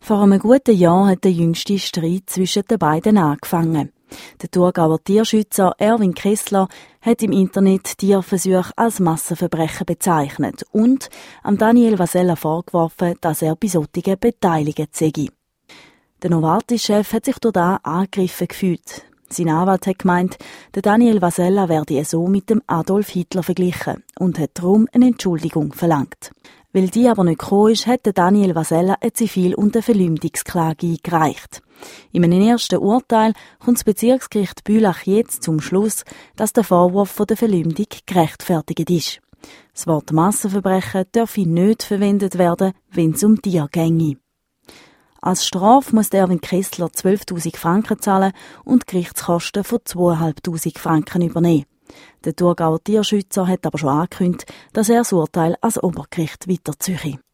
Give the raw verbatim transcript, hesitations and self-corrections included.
Vor einem guten Jahr hat der jüngste Streit zwischen den beiden angefangen. Der Thurgauer Tierschützer Erwin Kessler hat im Internet Tierversuche als Massenverbrechen bezeichnet und am Daniel Vasella vorgeworfen, dass er bei solchen beteiligt sei. Der Novartis-Chef hat sich durch das angegriffen gefühlt. Sein Anwalt hat gemeint, der Daniel Vasella werde so mit dem Adolf Hitler verglichen und hat darum eine Entschuldigung verlangt. Weil die aber nicht gekommen ist, hat Daniel Vasella eine Zivil- und eine Verleumdungsklage eingereicht. In einem ersten Urteil kommt das Bezirksgericht Bülach jetzt zum Schluss, dass der Vorwurf von der Verleumdung gerechtfertigt ist. Das Wort Massenverbrechen dürfe nicht verwendet werden, wenn es um Tiere ginge. Als Strafe muss Erwin Kessler zwölftausend Franken zahlen und Gerichtskosten von zweitausendfünfhundert Franken übernehmen. Der Thurgauer Tierschützer hat aber schon angekündigt, dass er das Urteil ans Obergericht weiterziehe.